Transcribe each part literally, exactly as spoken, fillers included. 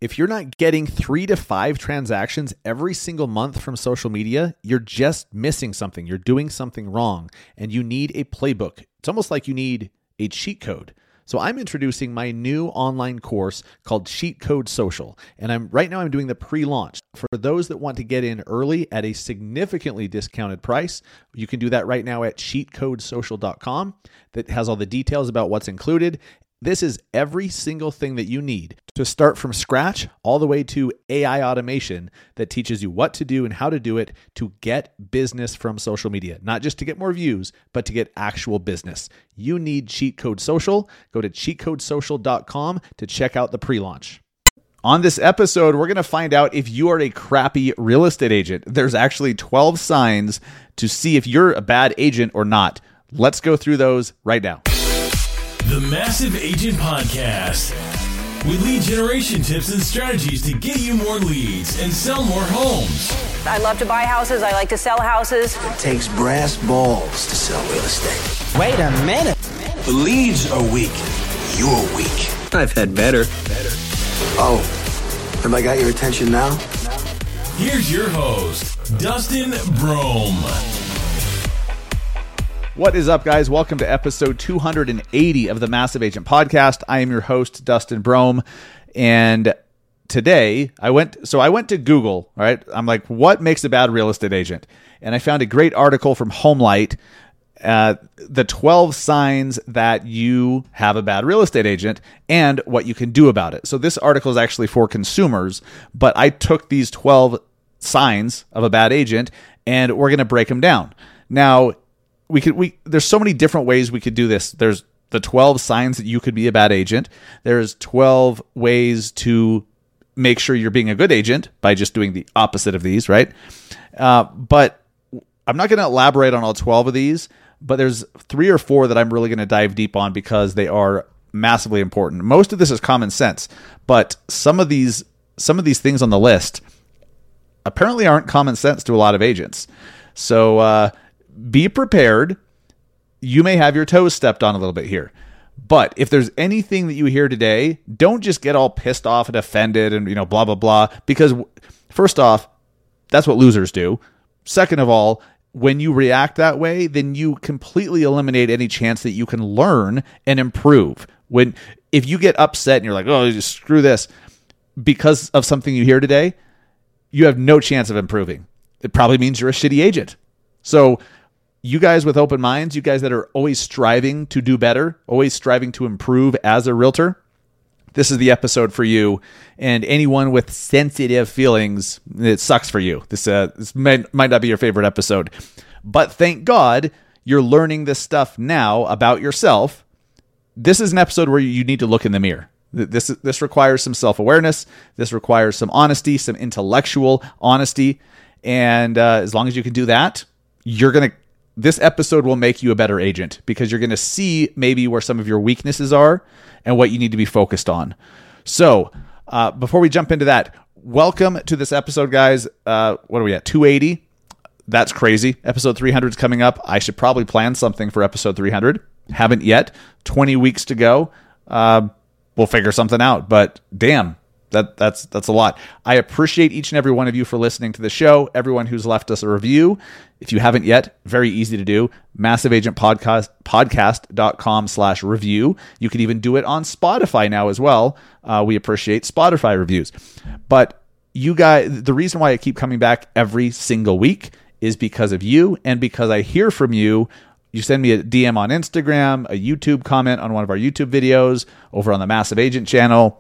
If you're not getting three to five transactions every single month from social media, you're just missing something. You're doing something wrong, and you need a playbook. It's almost like you need a cheat code. So I'm introducing my new online course called Cheat Code Social, and I'm right now I'm doing the pre-launch. For those that want to get in early at a significantly discounted price, you can do that right now at cheat code social dot com. That has all the details about what's included. This is every single thing that you need to start from scratch all the way to A I automation that teaches you what to do and how to do it to get business from social media. Not just to get more views, but to get actual business. You need Cheat Code Social. Go to cheat code social dot com to check out the pre-launch. On this episode, we're going to find out if you are a crappy real estate agent. There's actually twelve signs to see if you're a bad agent or not. Let's go through those right now. The Massive Agent Podcast, with lead generation tips and strategies to get you more leads and sell more homes. I love to buy houses. I like to sell houses. It takes brass balls to sell real estate. Wait a minute. The leads are weak. You're weak. I've had better. Better. Oh, have I got your attention now? Here's your host, Dustin Brome. What is up, guys? Welcome to episode two hundred eighty of the Massive Agent Podcast. I am your host, Dustin Brome, and today I went. So I went to Google. All right, I'm like, what makes a bad real estate agent? And I found a great article from HomeLight, uh, the twelve signs that you have a bad real estate agent and what you can do about it. So this article is actually for consumers, but I took these twelve signs of a bad agent, and we're going to break them down now. We could we there's so many different ways we could do this. There's the twelve signs that you could be a bad agent. There's twelve ways to make sure you're being a good agent by just doing the opposite of these, right? Uh, but I'm not going to elaborate on all twelve of these, but there's three or four that I'm really going to dive deep on because they are massively important. Most of this is common sense, but some of these some of these things on the list apparently aren't common sense to a lot of agents. So uh be prepared. You may have your toes stepped on a little bit here. But if there's anything that you hear today, don't just get all pissed off and offended and, you know, blah, blah, blah. Because first off, that's what losers do. Second of all, when you react that way, then you completely eliminate any chance that you can learn and improve. When if you get upset and you're like, oh, just screw this, because of something you hear today, you have no chance of improving. It probably means you're a shitty agent. So you guys with open minds, you guys that are always striving to do better, always striving to improve as a realtor, this is the episode for you. And anyone with sensitive feelings, it sucks for you. This, uh, this might, might not be your favorite episode. But thank God you're learning this stuff now about yourself. This is an episode where you need to look in the mirror. This, this requires some self-awareness. This requires some honesty, some intellectual honesty. And uh, as long as you can do that, you're going to This episode will make you a better agent because you're going to see maybe where some of your weaknesses are and what you need to be focused on. So uh, before we jump into that, welcome to this episode, guys. Uh, what are we at? two eighty. That's crazy. Episode three hundred is coming up. I should probably plan something for episode three hundred. Haven't yet. twenty weeks to go. Uh, we'll figure something out. But damn. That that's that's a lot. I appreciate each and every one of you for listening to the show. Everyone who's left us a review. If you haven't yet, very easy to do. Massive Agent Podcast, podcast.com slash review. You can even do it on Spotify now as well. Uh, we appreciate Spotify reviews. But you guys, the reason why I keep coming back every single week is because of you and because I hear from you. You send me a D M on Instagram, a YouTube comment on one of our YouTube videos, over on the Massive Agent channel.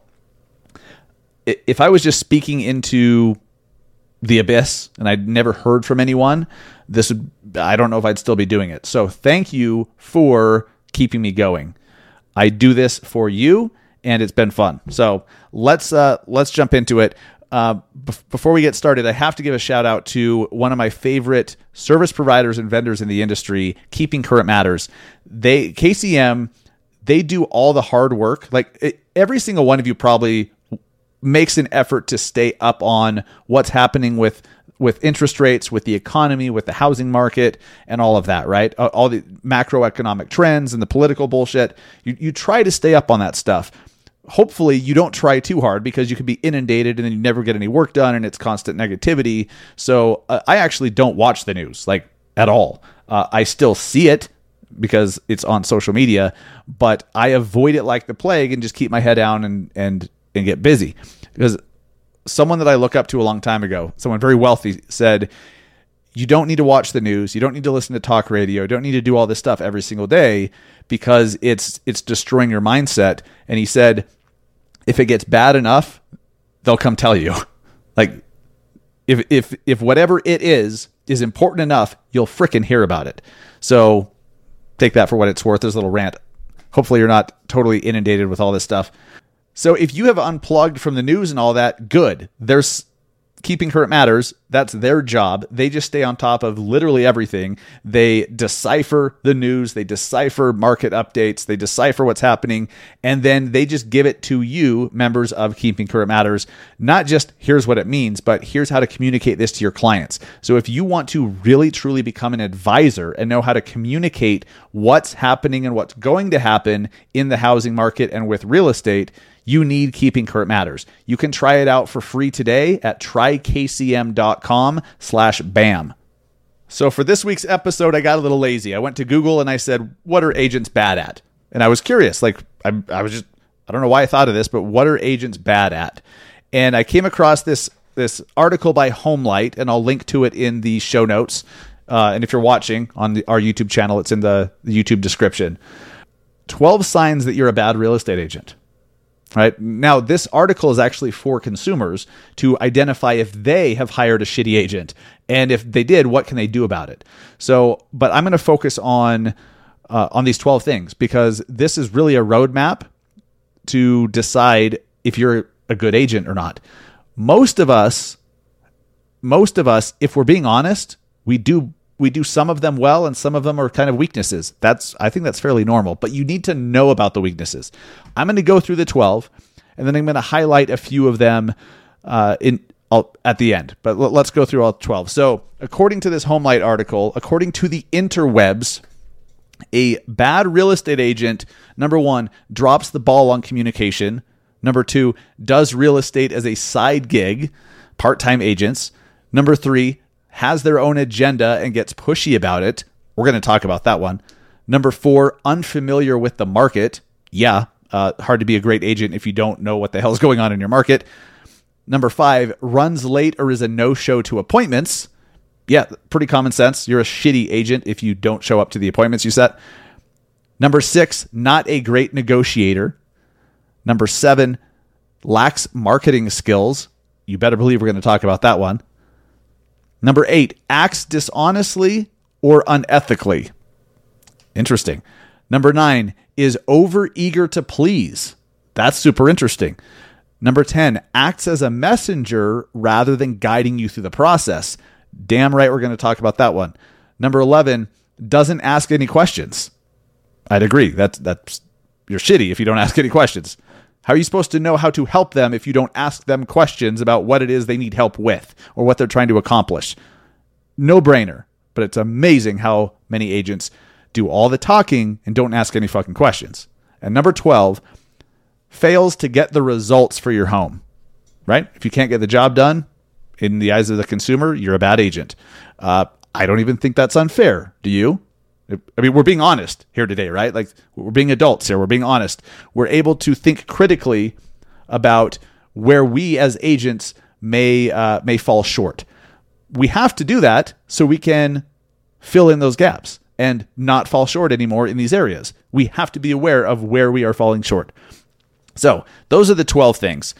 If I was just speaking into the abyss and I'd never heard from anyone, this would, I don't know if I'd still be doing it. So thank you for keeping me going. I do this for you and it's been fun. So let's, uh, let's jump into it. Uh, b- before we get started, I have to give a shout out to one of my favorite service providers and vendors in the industry, Keeping Current Matters. They, K C M, they do all the hard work. Like it, every single one of you probably makes an effort to stay up on what's happening with with interest rates, with the economy, with the housing market, and all of that, right? All the macroeconomic trends and the political bullshit. You you try to stay up on that stuff. hopefully you don't try too hard, because you could be inundated and then you never get any work done and it's constant negativity. So uh, I actually don't watch the news like at all. Uh, I still see it because it's on social media, but I avoid it like the plague and just keep my head down and, and, and get busy. Because someone that I look up to a long time ago, someone very wealthy, said, you don't need to watch the news. You don't need to listen to talk radio. You don't need to do all this stuff every single day, because it's it's destroying your mindset. And he said, if it gets bad enough, they'll come tell you. Like, if if if whatever it is is important enough, you'll frickin' hear about it. So take that for what it's worth. There's a little rant. Hopefully you're not totally inundated with all this stuff. So if you have unplugged from the news and all that, good. There's Keeping Current Matters. That's their job. They just stay on top of literally everything. They decipher the news. They decipher market updates. They decipher what's happening. And then they just give it to you, members of Keeping Current Matters. Not just here's what it means, but here's how to communicate this to your clients. So if you want to really, truly become an advisor and know how to communicate what's happening and what's going to happen in the housing market and with real estate, you need Keeping Current Matters. You can try it out for free today at try K C M dot com slash bam. So for this week's episode, I got a little lazy. I went to Google and I said, what are agents bad at? And I was curious. Like, I, I was just, I don't know why I thought of this, but what are agents bad at? And I came across this, this article by Homelight, and I'll link to it in the show notes. Uh, and if you're watching on the, our YouTube channel, it's in the, the YouTube description. twelve signs that you're a bad real estate agent. Right now, this article is actually for consumers to identify if they have hired a shitty agent, and if they did, what can they do about it? So, but I'm going to focus on uh, on these twelve things, because this is really a roadmap to decide if you're a good agent or not. Most of us, most of us, if we're being honest, we do we do some of them well, and some of them are kind of weaknesses. That's I think that's fairly normal, but you need to know about the weaknesses. I'm going to go through the twelve, and then I'm going to highlight a few of them uh, in I'll, at the end. But l- let's go through all twelve. So, according to this Homelight article, according to the interwebs, a bad real estate agent, number one, drops the ball on communication. Number two, does real estate as a side gig, part-time agents. Number three, has their own agenda and gets pushy about it. We're going to talk about that one. Number four, unfamiliar with the market. Yeah, uh, hard to be a great agent if you don't know what the hell's going on in your market. Number five, runs late or is a no-show to appointments. Yeah, pretty common sense. You're a shitty agent if you don't show up to the appointments you set. Number six, not a great negotiator. Number seven, lacks marketing skills. You better believe we're going to talk about that one. Number eight, acts dishonestly or unethically. Interesting. Number nine, is over-eager to please. That's super interesting. Number ten, acts as a messenger rather than guiding you through the process. Damn right we're going to talk about that one. Number eleven, doesn't ask any questions. I'd agree. That's, that's you're shitty if you don't ask any questions. How are you supposed to know how to help them if you don't ask them questions about what it is they need help with or what they're trying to accomplish? No brainer, but it's amazing how many agents do all the talking and don't ask any fucking questions. And number twelve, fails to get the results for your home, right? If you can't get the job done in the eyes of the consumer, you're a bad agent. Uh, I don't even think that's unfair. Do you? I mean, we're being honest here today, right? Like, we're being adults here. We're being honest. We're able to think critically about where we as agents may uh, may fall short. We have to do that so we can fill in those gaps and not fall short anymore in these areas. We have to be aware of where we are falling short. So those are the twelve things.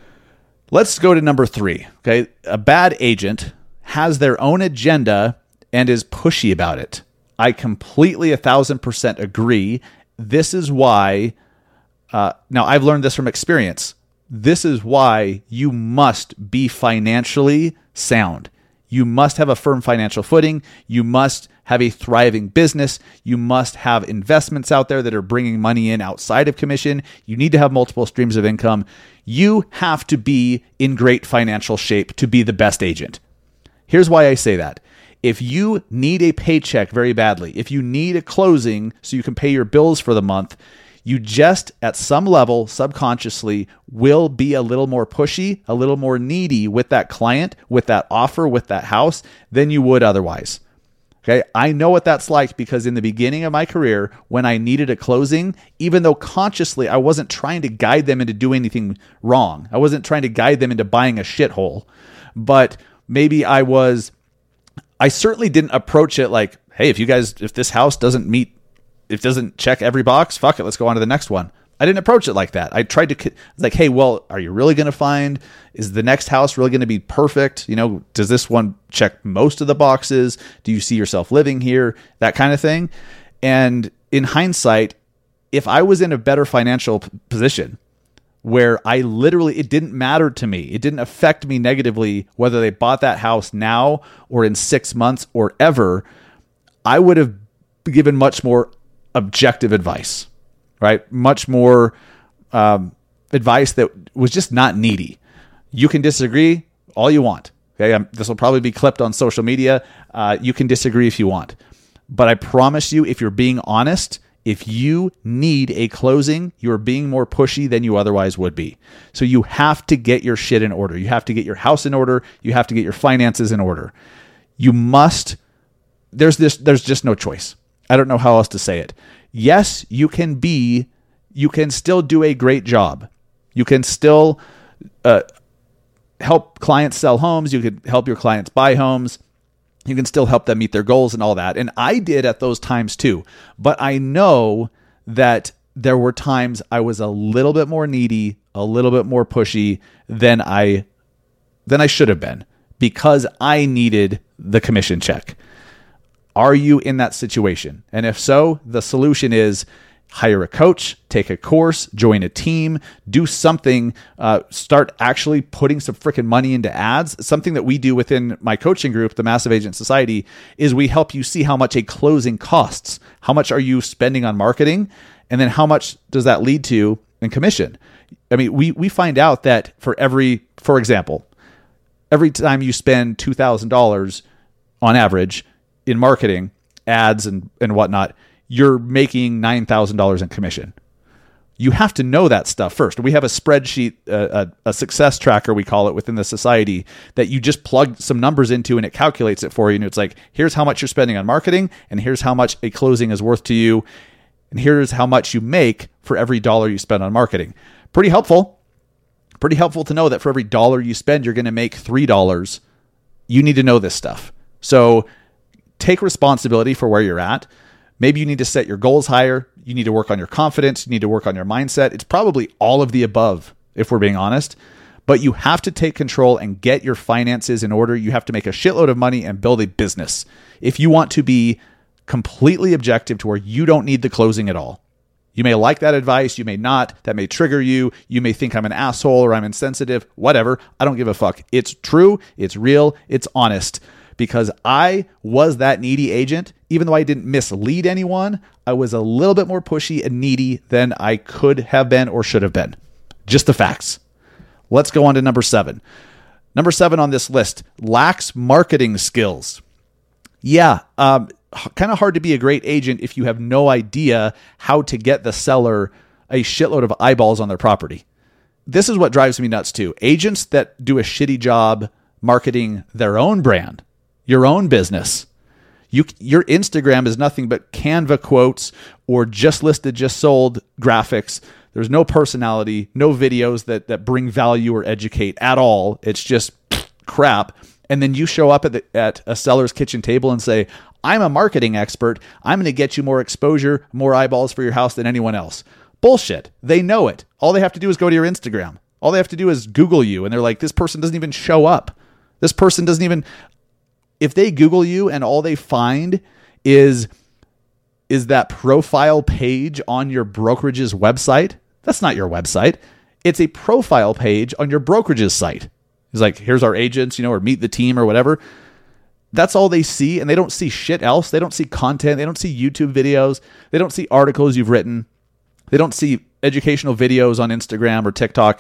Let's go to number three. Okay, a bad agent has their own agenda and is pushy about it. I completely a thousand percent agree. This is why, uh, now I've learned this from experience. This is why you must be financially sound. You must have a firm financial footing. You must have a thriving business. You must have investments out there that are bringing money in outside of commission. You need to have multiple streams of income. You have to be in great financial shape to be the best agent. Here's why I say that. If you need a paycheck very badly, if you need a closing so you can pay your bills for the month, You just, at some level, subconsciously, will be a little more pushy, a little more needy with that client, with that offer, with that house than you would otherwise. Okay, I know what that's like because in the beginning of my career, when I needed a closing, even though consciously I wasn't trying to guide them into doing anything wrong, I wasn't trying to guide them into buying a shithole, but maybe I was, I certainly didn't approach it like, hey, if you guys, if this house doesn't meet, if it doesn't check every box, fuck it, let's go on to the next one. I didn't approach it like that. I tried to, like, hey, well, are you really going to find, is the next house really going to be perfect? You know, does this one check most of the boxes? Do you see yourself living here? That kind of thing. And in hindsight, if I was in a better financial position where I literally, it didn't matter to me, it didn't affect me negatively whether they bought that house now or in six months or ever, I would have given much more objective advice, right? Much more um, advice that was just not needy. You can disagree all you want. Okay, um, this will probably be clipped on social media. Uh, you can disagree if you want. But I promise you, if you're being honest, if you need a closing, you're being more pushy than you otherwise would be. So you have to get your shit in order. You have to get your house in order. You have to get your finances in order. You must, there's this, there's just no choice. I don't know how else to say it. Yes, you can be, you can still do a great job. You can still uh, help clients sell homes. You can help your clients buy homes. You can still help them meet their goals and all that. And I did at those times too. But I know that there were times I was a little bit more needy, a little bit more pushy than I, than I should have been because I needed the commission check. Are you in that situation? And if so, the solution is hire a coach, take a course, join a team, do something, uh, start actually putting some freaking money into ads. Something that we do within my coaching group, the Massive Agent Society, is we help you see how much a closing costs. How much are you spending on marketing? And then how much does that lead to in commission? I mean, we, we find out that for every, for example, every time you spend two thousand dollars on average in marketing, ads and, and whatnot, you're making nine thousand dollars in commission. You have to know that stuff first. We have a spreadsheet, a, a, a success tracker, we call it within the society, that you just plug some numbers into and it calculates it for you. And it's like, here's how much you're spending on marketing, and here's how much a closing is worth to you, and here's how much you make for every dollar you spend on marketing. Pretty helpful. Pretty helpful to know that for every dollar you spend, you're going to make three dollars. You need to know this stuff. So take responsibility for where you're at. Maybe you need to set your goals higher. You need to work on your confidence. You need to work on your mindset. It's probably all of the above, if we're being honest. But you have to take control and get your finances in order. You have to make a shitload of money and build a business if you want to be completely objective to where you don't need the closing at all. You may like that advice. You may not. That may trigger you. You may think I'm an asshole or I'm insensitive. Whatever. I don't give a fuck. It's true. It's real. It's honest. Because I was that needy agent. Even though I didn't mislead anyone, I was a little bit more pushy and needy than I could have been or should have been. Just the facts. Let's go on to number seven. Number seven on this list, lacks marketing skills. Yeah, um, kind of hard to be a great agent if you have no idea how to get the seller a shitload of eyeballs on their property. This is what drives me nuts too. Agents that do a shitty job marketing their own brand, your own business. You, your Instagram is nothing but Canva quotes or just listed, just sold graphics. There's no personality, no videos that, that bring value or educate at all. It's just crap. And then you show up at, the, at a seller's kitchen table and say, I'm a marketing expert. I'm going to get you more exposure, more eyeballs for your house than anyone else. Bullshit. They know it. All they have to do is go to your Instagram. All they have to do is Google you. And they're like, this person doesn't even show up. This person doesn't even... If they Google you and all they find is, is that profile page on your brokerage's website, that's not your website. It's a profile page on your brokerage's site. It's like, here's our agents, you know, or meet the team or whatever. That's all they see, and they don't see shit else. They don't see content. They don't see YouTube videos. They don't see articles you've written. They don't see educational videos on Instagram or TikTok.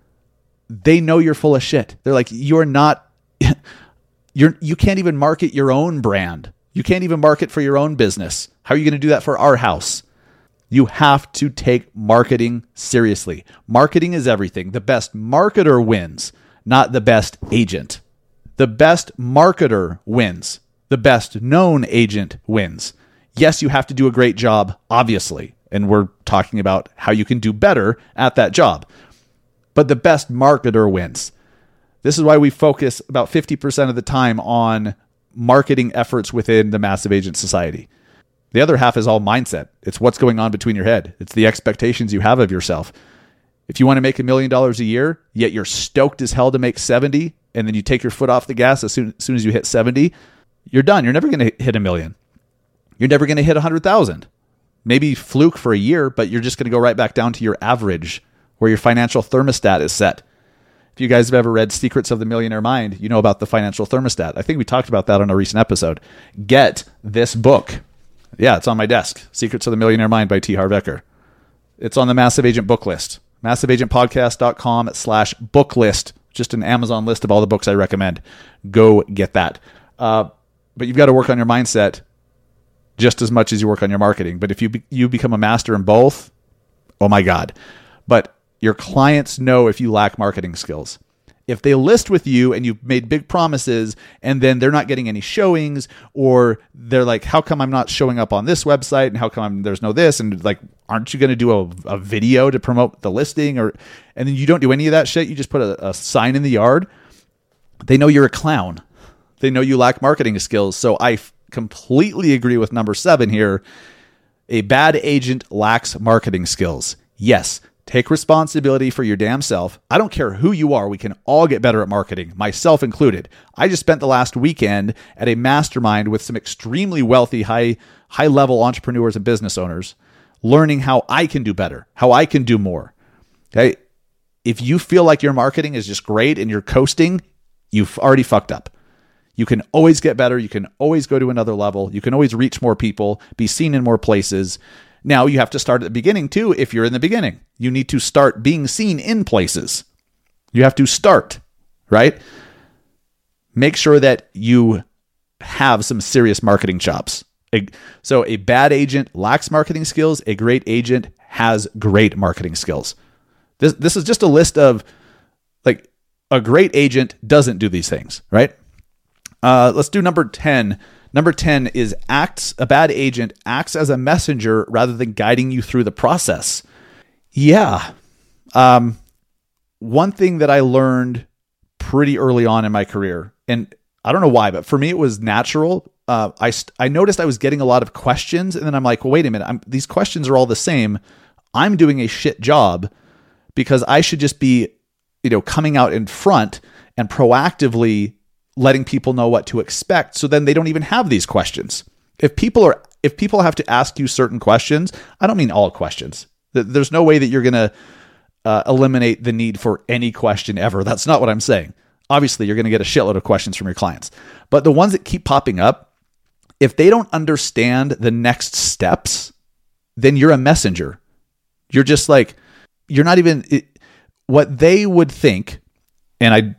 They know you're full of shit. They're like, you're not... You're, you can't even market your own brand. You can't even market for your own business. How are you going to do that for our house? You have to take marketing seriously. Marketing is everything. The best marketer wins, not the best agent. The best marketer wins. The best known agent wins. Yes, you have to do a great job, obviously. And we're talking about how you can do better at that job. But the best marketer wins. This is why we focus about fifty percent of the time on marketing efforts within the Massive Agent Society. The other half is all mindset. It's what's going on between your head. It's the expectations you have of yourself. If you want to make a million dollars a year, yet you're stoked as hell to make seventy, and then you take your foot off the gas as soon, as soon as you hit seventy, you're done. You're never going to hit a million. You're never going to hit one hundred thousand. Maybe fluke for a year, but you're just going to go right back down to your average where your financial thermostat is set. If you guys have ever read Secrets of the Millionaire Mind, you know about the financial thermostat. I think we talked about that on a recent episode. Get this book. Yeah, it's on my desk. Secrets of the Millionaire Mind by T. Harv Eker. It's on the Massive Agent book list. massive agent podcast dot com slash book list. Just an Amazon list of all the books I recommend. Go get that. Uh, but you've got to work on your mindset just as much as you work on your marketing. But if you be, you become a master in both, oh my God. But your clients know if you lack marketing skills. If they list with you and you've made big promises and then they're not getting any showings, or they're like, how come I'm not showing up on this website? And how come I'm, there's no this? And like, aren't you going to do a, a video to promote the listing? Or, and then you don't do any of that shit. You just put a, a sign in the yard. They know you're a clown. They know you lack marketing skills. So I f- completely agree with number seven here. A bad agent lacks marketing skills. Yes. Take responsibility for your damn self. I don't care who you are. We can all get better at marketing, myself included. I just spent the last weekend at a mastermind with some extremely wealthy, high, high-level entrepreneurs and business owners, learning how I can do better, how I can do more. Okay? If you feel like your marketing is just great and you're coasting, you've already fucked up. You can always get better. You can always go to another level. You can always reach more people, be seen in more places. Now, you have to start at the beginning, too, if you're in the beginning. You need to start being seen in places. You have to start, right? Make sure that you have some serious marketing chops. So a bad agent lacks marketing skills. A great agent has great marketing skills. This, this is just a list of, like, a great agent doesn't do these things, right? Uh, let's do number ten. Number ten is acts, a bad agent acts as a messenger rather than guiding you through the process. Yeah. Um, one thing that I learned pretty early on in my career, and I don't know why, but for me, it was natural. Uh, I, I noticed I was getting a lot of questions, and then I'm like, well, wait a minute. I'm, these questions are all the same. I'm doing a shit job because I should just be, you know, coming out in front and proactively letting people know what to expect, so then they don't even have these questions. If people are, if people have to ask you certain questions, I don't mean all questions. There's no way that you're going to uh, eliminate the need for any question ever. That's not what I'm saying. Obviously, you're going to get a shitload of questions from your clients. But the ones that keep popping up, if they don't understand the next steps, then you're a messenger. You're just like, you're not even, it, what they would think, and I,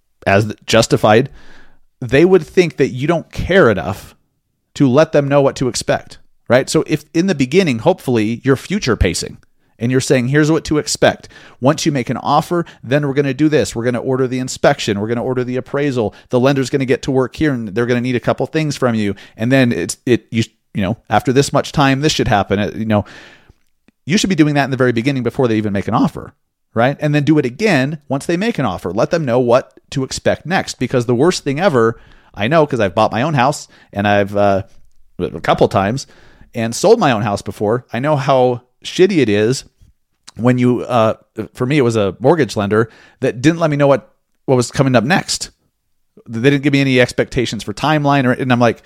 as justified, they would think that you don't care enough to let them know what to expect, right? So if in the beginning, hopefully you're future pacing and you're saying, here's what to expect. Once you make an offer, then we're going to do this. We're going to order the inspection. We're going to order the appraisal. The lender's going to get to work here and they're going to need a couple things from you. And then it's, it, you, you know, after this much time, this should happen. It, you know, you should be doing that in the very beginning before they even make an offer. Right? And then do it again once they make an offer. Let them know what to expect next. Because the worst thing ever, I know because I've bought my own house and I've uh, a couple times and sold my own house before. I know how shitty it is when you, uh, for me, it was a mortgage lender that didn't let me know what, what was coming up next. They didn't give me any expectations for timeline, or, and I'm like,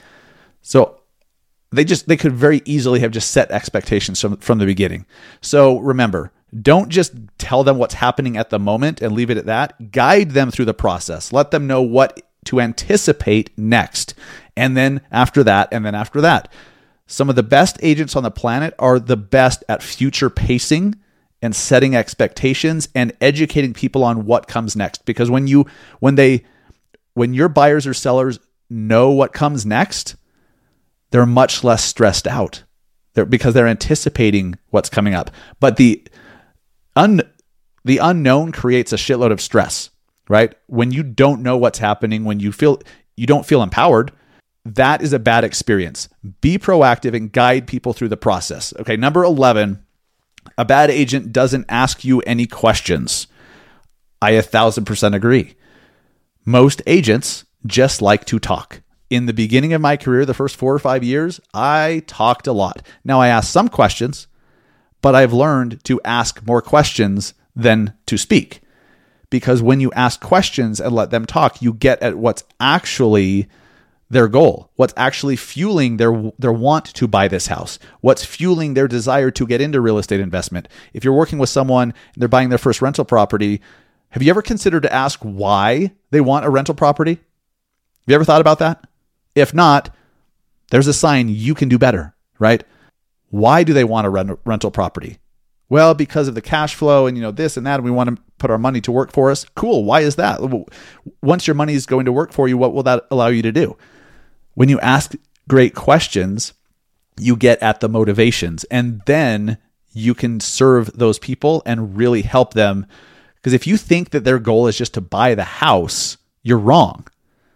so they just, they could very easily have just set expectations from, from the beginning. So remember, don't just tell them what's happening at the moment and leave it at that. Guide them through the process. Let them know what to anticipate next. And then after that, and then after that. Some of the best agents on the planet are the best at future pacing and setting expectations and educating people on what comes next. Because when you, when they, when your buyers or sellers know what comes next, they're much less stressed out. They're, because they're anticipating what's coming up. But the un, the unknown creates a shitload of stress, right? When you don't know what's happening, when you feel you don't feel empowered, that is a bad experience. Be proactive and guide people through the process. Okay, number eleven, a bad agent doesn't ask you any questions. I a thousand percent agree. Most agents just like to talk. In the beginning of my career, the first four or five years, I talked a lot. Now I asked some questions, but I've learned to ask more questions than to speak. Because when you ask questions and let them talk, you get at what's actually their goal, what's actually fueling their their want to buy this house, what's fueling their desire to get into real estate investment. If you're working with someone and they're buying their first rental property, have you ever considered to ask why they want a rental property? Have you ever thought about that? If not, there's a sign you can do better, right? Why do they want a rent- rental property? Well, because of the cash flow and, you know, this and that, and we want to put our money to work for us. Cool. Why is that? Once your money is going to work for you, what will that allow you to do? When you ask great questions, you get at the motivations, and then you can serve those people and really help them. Because if you think that their goal is just to buy the house, you're wrong.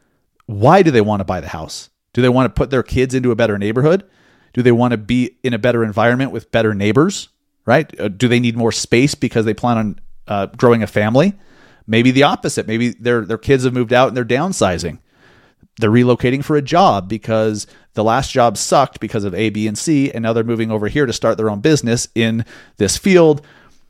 Why do they want to buy the house? Do they want to put their kids into a better neighborhood? Do they want to be in a better environment with better neighbors, right? Do they need more space because they plan on uh, growing a family? Maybe the opposite. Maybe their their kids have moved out and they're downsizing. They're relocating for a job because the last job sucked because of A, B, and C, and now they're moving over here to start their own business in this field.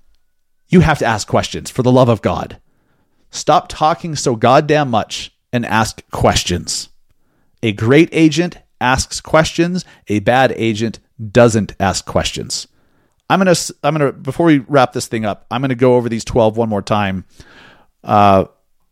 You have to ask questions, for the love of God. Stop talking so goddamn much and ask questions. A great agent asks questions. A bad agent doesn't ask questions. I'm going to, I'm going to, before we wrap this thing up, I'm going to go over these twelve one more time. Uh,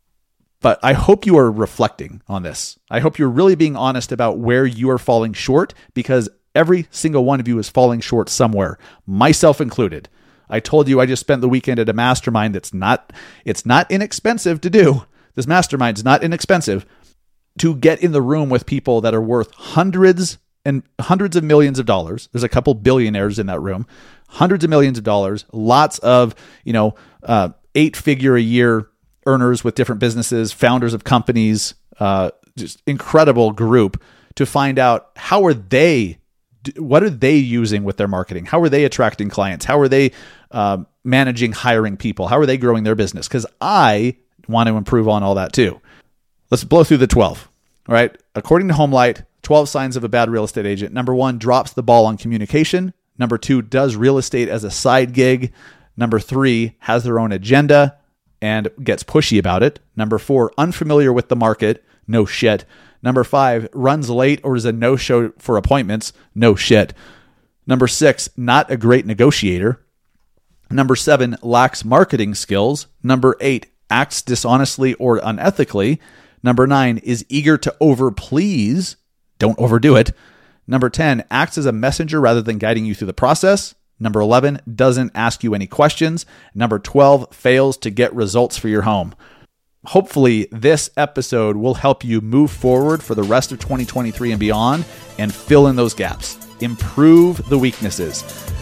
but I hope you are reflecting on this. I hope you're really being honest about where you are falling short, because every single one of you is falling short somewhere, myself included. I told you I just spent the weekend at a mastermind that's not, it's not inexpensive to do. This mastermind is not inexpensive to get in the room with people that are worth hundreds and hundreds of millions of dollars. There's a couple billionaires in that room, hundreds of millions of dollars, lots of, you know, uh, eight figure a year earners with different businesses, founders of companies, uh, just incredible group to find out how are they, what are they using with their marketing? How are they attracting clients? How are they uh, managing, hiring people? How are they growing their business? Because I want to improve on all that too. Let's blow through the twelve. All right. According to HomeLight, twelve signs of a bad real estate agent. Number one, drops the ball on communication. Number two, does real estate as a side gig. Number three, has their own agenda and gets pushy about it. Number four, unfamiliar with the market. No shit. Number five, runs late or is a no-show for appointments. No shit. Number six, not a great negotiator. Number seven, lacks marketing skills. Number eight, acts dishonestly or unethically. Number nine, is eager to overplease. Don't overdo it. Number ten, acts as a messenger rather than guiding you through the process. Number eleven, doesn't ask you any questions. Number twelve, fails to get results for your home. Hopefully, this episode will help you move forward for the rest of twenty twenty-three and beyond and fill in those gaps. Improve the weaknesses.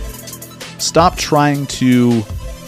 Stop trying to...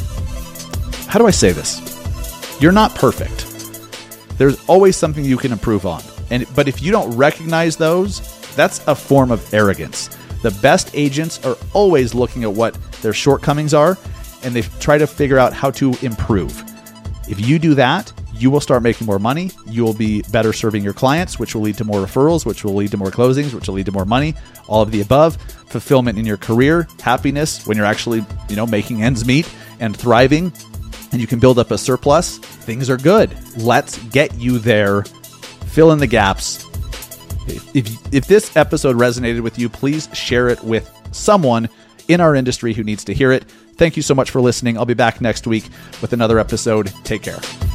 How do I say this? You're not perfect. There's always something you can improve on. And but if you don't recognize those, that's a form of arrogance. The best agents are always looking at what their shortcomings are, and they try to figure out how to improve. If you do that, you will start making more money. You will be better serving your clients, which will lead to more referrals, which will lead to more closings, which will lead to more money, all of the above, fulfillment in your career, happiness when you're actually, you know, making ends meet and thriving, and you can build up a surplus. Things are good. Let's get you there. Fill in the gaps. If, if, if this episode resonated with you, please share it with someone in our industry who needs to hear it. Thank you so much for listening. I'll be back next week with another episode. Take care.